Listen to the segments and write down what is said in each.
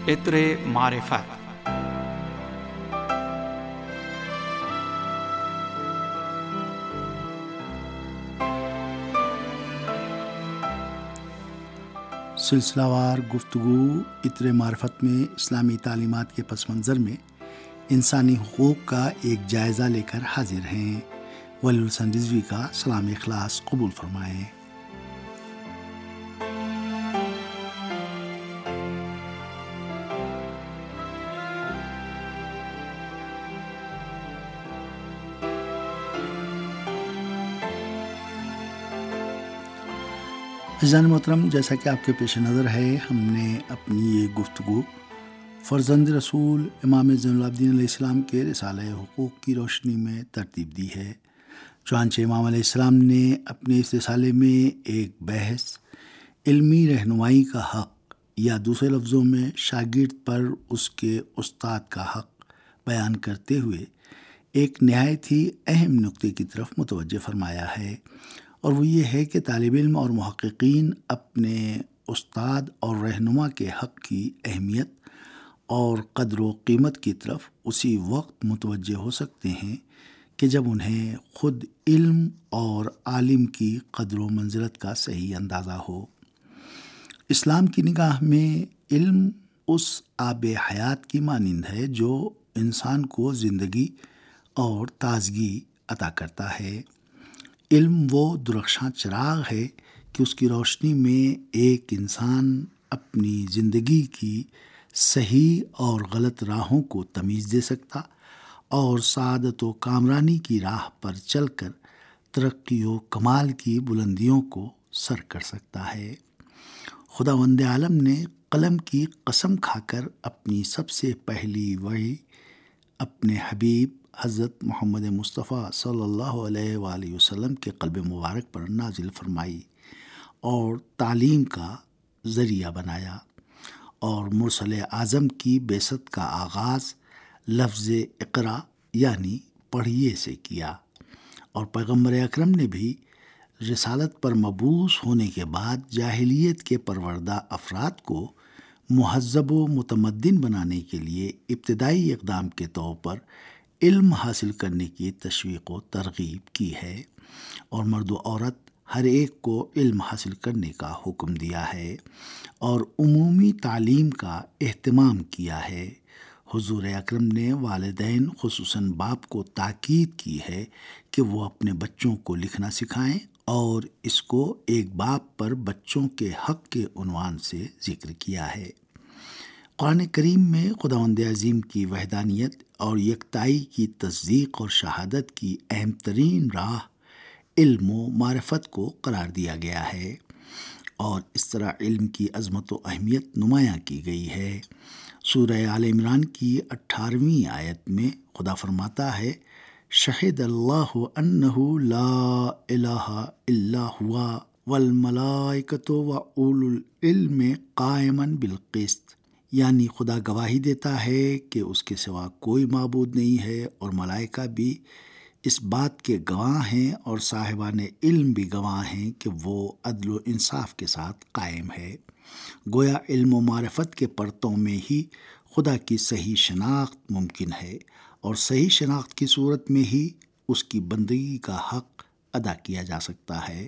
عطر معرفت۔ سلسلہ وار گفتگو عطر معرفت میں اسلامی تعلیمات کے پس منظر میں انسانی حقوق کا ایک جائزہ لے کر حاضر ہیں۔ ولی الحسن رضوی کا سلام اخلاص قبول فرمائیں۔ عزیزان محترم، جیسا کہ آپ کے پیش نظر ہے، ہم نے اپنی یہ گفتگو فرزند رسول امام زین العابدین علیہ السلام کے رسالہ حقوق کی روشنی میں ترتیب دی ہے۔ چنانچہ امام علیہ السلام نے اپنے اس رسالے میں ایک بحث علمی رہنمائی کا حق، یا دوسرے لفظوں میں شاگرد پر اس کے استاد کا حق بیان کرتے ہوئے ایک نہایت ہی اہم نقطے کی طرف متوجہ فرمایا ہے، اور وہ یہ ہے کہ طالب علم اور محققین اپنے استاد اور رہنما کے حق کی اہمیت اور قدر و قیمت کی طرف اسی وقت متوجہ ہو سکتے ہیں کہ جب انہیں خود علم اور عالم کی قدر و منزلت کا صحیح اندازہ ہو۔ اسلام کی نگاہ میں علم اس آب حیات کی مانند ہے جو انسان کو زندگی اور تازگی عطا کرتا ہے۔ علم وہ درخشاں چراغ ہے کہ اس کی روشنی میں ایک انسان اپنی زندگی کی صحیح اور غلط راہوں کو تمیز دے سکتا اور سعادت و کامرانی کی راہ پر چل کر ترقی و کمال کی بلندیوں کو سر کر سکتا ہے۔ خداوند عالم نے قلم کی قسم کھا کر اپنی سب سے پہلی وحی اپنے حبیب حضرت محمد مصطفیٰ صلی اللہ علیہ وآلہ وسلم کے قلب مبارک پر نازل فرمائی اور تعلیم کا ذریعہ بنایا، اور مرسل اعظم کی بعثت کا آغاز لفظ اقرا یعنی پڑھیے سے کیا، اور پیغمبر اکرم نے بھی رسالت پر مبعوث ہونے کے بعد جاہلیت کے پروردہ افراد کو مہذب و متمدن بنانے کے لیے ابتدائی اقدام کے طور پر علم حاصل کرنے کی تشویق و ترغیب کی ہے، اور مرد و عورت ہر ایک کو علم حاصل کرنے کا حکم دیا ہے اور عمومی تعلیم کا اہتمام کیا ہے۔ حضور اکرم نے والدین خصوصاً باپ کو تاکید کی ہے کہ وہ اپنے بچوں کو لکھنا سکھائیں، اور اس کو ایک باپ پر بچوں کے حق کے عنوان سے ذکر کیا ہے۔ قرآن کریم میں خداوند عظیم کی وحدانیت اور یکتائی کی تصدیق اور شہادت کی اہم ترین راہ علم و معرفت کو قرار دیا گیا ہے، اور اس طرح علم کی عظمت و اہمیت نمایاں کی گئی ہے۔ سورہ آل عمران کی 18ویں آیت میں خدا فرماتا ہے، شہد اللہ انہ لا الہ الا ہوا والملائکۃ واولو العلم قائما بالقسط، یعنی خدا گواہی دیتا ہے کہ اس کے سوا کوئی معبود نہیں ہے، اور ملائکہ بھی اس بات کے گواہ ہیں، اور صاحبان علم بھی گواہ ہیں کہ وہ عدل و انصاف کے ساتھ قائم ہے۔ گویا علم و معرفت کے پرتوں میں ہی خدا کی صحیح شناخت ممکن ہے، اور صحیح شناخت کی صورت میں ہی اس کی بندگی کا حق ادا کیا جا سکتا ہے۔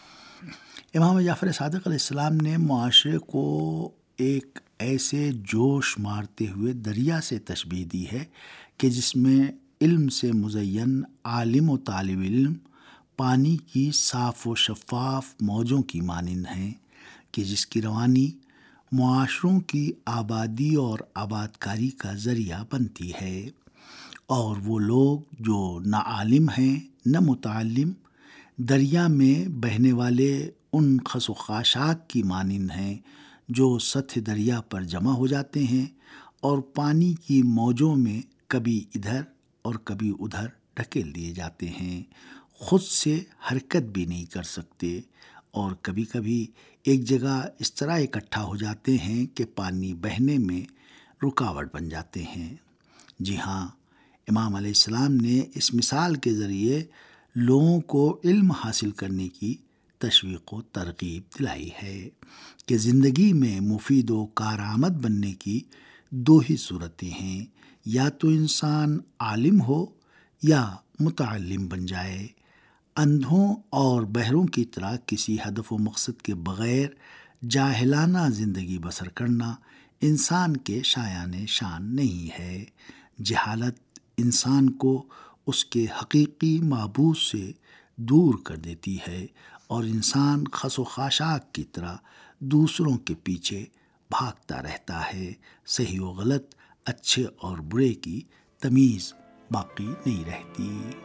امام جعفر صادق علیہ السلام نے معاشرے کو ایک ایسے جوش مارتے ہوئے دریا سے تشبیہ دی ہے کہ جس میں علم سے مزین عالم و طالب علم پانی کی صاف و شفاف موجوں کی مانند ہیں، کہ جس کی روانی معاشروں کی آبادی اور آبادکاری کا ذریعہ بنتی ہے، اور وہ لوگ جو نہ عالم ہیں نہ متعلم دریا میں بہنے والے ان خس و خاشاک کی مانند ہیں جو سطح دریا پر جمع ہو جاتے ہیں اور پانی کی موجوں میں کبھی ادھر اور کبھی ادھر ڈھکیل دیے جاتے ہیں، خود سے حرکت بھی نہیں کر سکتے، اور کبھی کبھی ایک جگہ اس طرح اکٹھا ہو جاتے ہیں کہ پانی بہنے میں رکاوٹ بن جاتے ہیں۔ جی ہاں، امام علیہ السلام نے اس مثال کے ذریعے لوگوں کو علم حاصل کرنے کی تشویق و ترغیب دلائی ہے کہ زندگی میں مفید و کارآمد بننے کی دو ہی صورتیں ہیں، یا تو انسان عالم ہو یا متعلم بن جائے۔ اندھوں اور بہروں کی طرح کسی ہدف و مقصد کے بغیر جاہلانہ زندگی بسر کرنا انسان کے شایان شان نہیں ہے۔ جہالت انسان کو اس کے حقیقی معبود سے دور کر دیتی ہے اور انسان خس و خاشاک کی طرح دوسروں کے پیچھے بھاگتا رہتا ہے۔ صحیح و غلط، اچھے اور برے کی تمیز باقی نہیں رہتی۔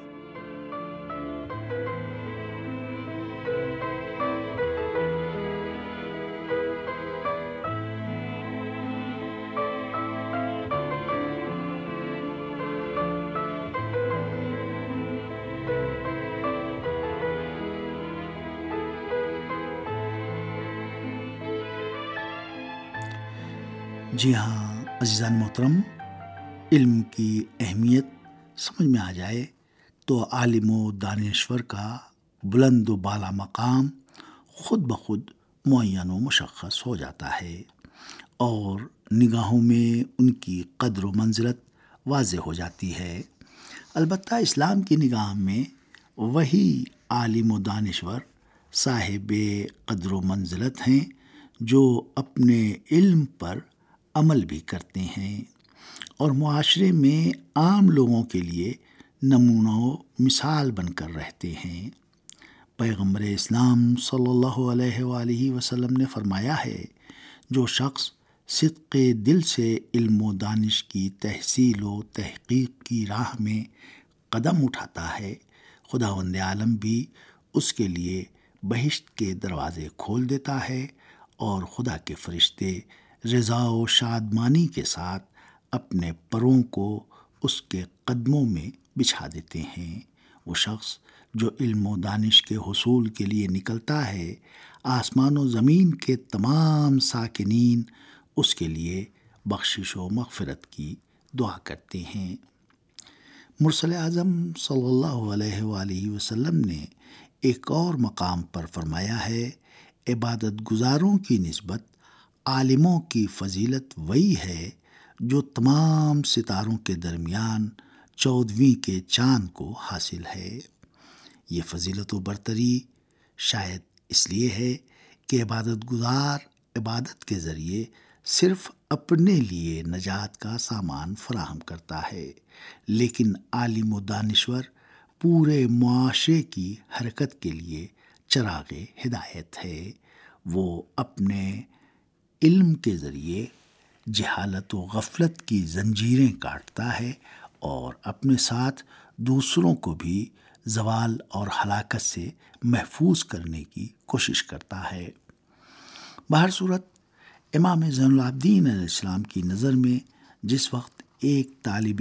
جی ہاں عزیزان محترم، علم کی اہمیت سمجھ میں آ جائے تو عالم و دانشور کا بلند و بالا مقام خود بخود معین و مشخص ہو جاتا ہے اور نگاہوں میں ان کی قدر و منزلت واضح ہو جاتی ہے۔ البتہ اسلام کی نگاہ میں وہی عالم و دانشور صاحب قدر و منزلت ہیں جو اپنے علم پر عمل بھی کرتے ہیں اور معاشرے میں عام لوگوں کے لیے نمونہ و مثال بن کر رہتے ہیں۔ پیغمبر اسلام صلی اللہ علیہ وآلہ وسلم نے فرمایا ہے، جو شخص صدق دل سے علم و دانش کی تحصیل و تحقیق کی راہ میں قدم اٹھاتا ہے، خداوند عالم بھی اس کے لیے بہشت کے دروازے کھول دیتا ہے اور خدا کے فرشتے رضا و شادمانی کے ساتھ اپنے پروں کو اس کے قدموں میں بچھا دیتے ہیں۔ وہ شخص جو علم و دانش کے حصول کے لیے نکلتا ہے، آسمان و زمین کے تمام ساکنین اس کے لیے بخشش و مغفرت کی دعا کرتے ہیں۔ مرسل اعظم صلی اللہ علیہ وآلہ وسلم نے ایک اور مقام پر فرمایا ہے، عبادت گزاروں کی نسبت عالموں کی فضیلت وہی ہے جو تمام ستاروں کے درمیان 14ویں کے چاند کو حاصل ہے۔ یہ فضیلت و برتری شاید اس لیے ہے کہ عبادت گزار عبادت کے ذریعے صرف اپنے لیے نجات کا سامان فراہم کرتا ہے، لیکن عالم و دانشور پورے معاشرے کی حرکت کے لیے چراغ ہدایت ہے۔ وہ اپنے علم کے ذریعے جہالت و غفلت کی زنجیریں کاٹتا ہے اور اپنے ساتھ دوسروں کو بھی زوال اور ہلاکت سے محفوظ کرنے کی کوشش کرتا ہے۔ بہر صورت امام زین العابدین علیہ السلام کی نظر میں جس وقت ایک طالب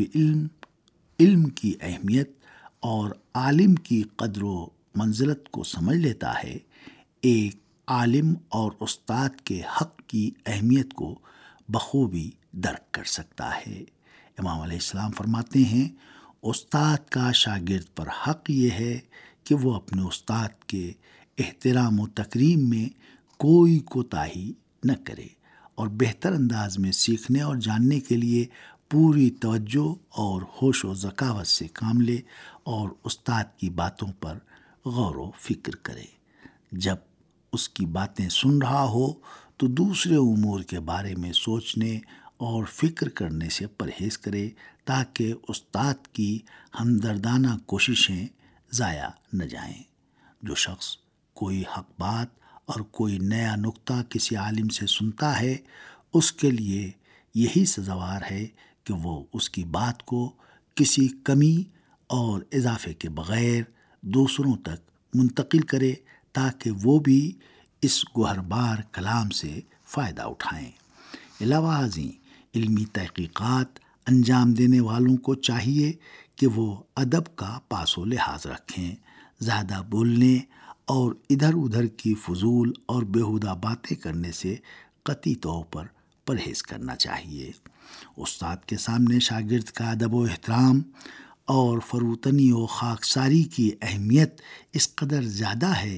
علم کی اہمیت اور عالم کی قدر و منزلت کو سمجھ لیتا ہے، ایک عالم اور استاد کے حق کی اہمیت کو بخوبی درک کر سکتا ہے۔ امام علیہ السلام فرماتے ہیں، استاد کا شاگرد پر حق یہ ہے کہ وہ اپنے استاد کے احترام و تکریم میں کوئی کوتاہی نہ کرے اور بہتر انداز میں سیکھنے اور جاننے کے لیے پوری توجہ اور ہوش و ذکاوت سے کام لے اور استاد کی باتوں پر غور و فکر کرے۔ جب اس کی باتیں سن رہا ہو تو دوسرے امور کے بارے میں سوچنے اور فکر کرنے سے پرہیز کرے تاکہ استاد کی ہمدردانہ کوششیں ضائع نہ جائیں۔ جو شخص کوئی حق بات اور کوئی نیا نکتہ کسی عالم سے سنتا ہے، اس کے لیے یہی سزاوار ہے کہ وہ اس کی بات کو کسی کمی اور اضافے کے بغیر دوسروں تک منتقل کرے تاکہ وہ بھی اس گوہربار کلام سے فائدہ اٹھائیں۔ علاوہ ازیں علمی تحقیقات انجام دینے والوں کو چاہیے کہ وہ ادب کا پاس و لحاظ رکھیں، زیادہ بولنے اور ادھر ادھر کی فضول اور بیہودہ باتیں کرنے سے قطعی طور پر پرہیز کرنا چاہیے۔ استاد کے سامنے شاگرد کا ادب و احترام اور فروتنی و خاکساری کی اہمیت اس قدر زیادہ ہے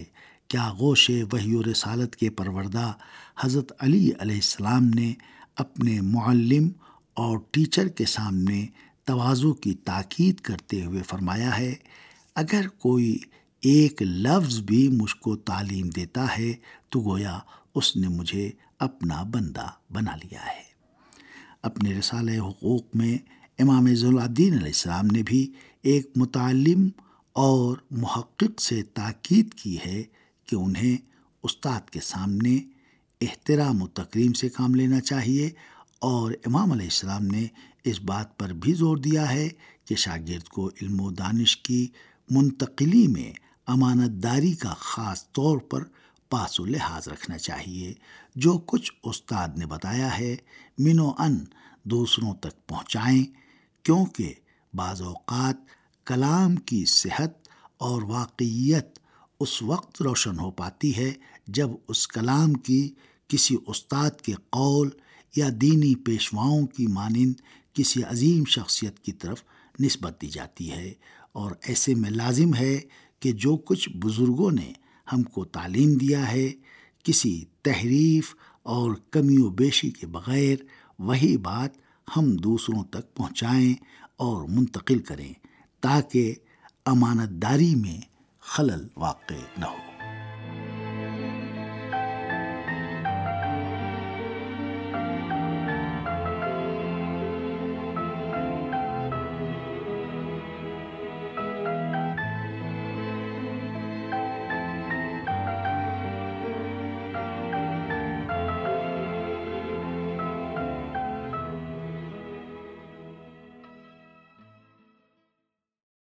کیا گوش وحی و رسالت کے پروردہ حضرت علی علیہ السلام نے اپنے معلم اور ٹیچر کے سامنے تواضع کی تاکید کرتے ہوئے فرمایا ہے، اگر کوئی ایک لفظ بھی مجھ کو تعلیم دیتا ہے تو گویا اس نے مجھے اپنا بندہ بنا لیا ہے۔ اپنے رسالہ حقوق میں امام زین العابدین علیہ السلام نے بھی ایک متعلم اور محقق سے تاکید کی ہے کہ انہیں استاد کے سامنے احترام و تکریم سے کام لینا چاہیے، اور امام علیہ السلام نے اس بات پر بھی زور دیا ہے کہ شاگرد کو علم و دانش کی منتقلی میں امانت داری کا خاص طور پر پاس و لحاظ رکھنا چاہیے۔ جو کچھ استاد نے بتایا ہے من و ان دوسروں تک پہنچائیں، کیونکہ بعض اوقات کلام کی صحت اور واقعیت اس وقت روشن ہو پاتی ہے جب اس کلام کی کسی استاد کے قول یا دینی پیشواؤں کی مانند کسی عظیم شخصیت کی طرف نسبت دی جاتی ہے، اور ایسے میں لازم ہے کہ جو کچھ بزرگوں نے ہم کو تعلیم دیا ہے کسی تحریف اور کمی و بیشی کے بغیر وہی بات ہم دوسروں تک پہنچائیں اور منتقل کریں، تاکہ امانت داری میں خلل واقع نہ ہو۔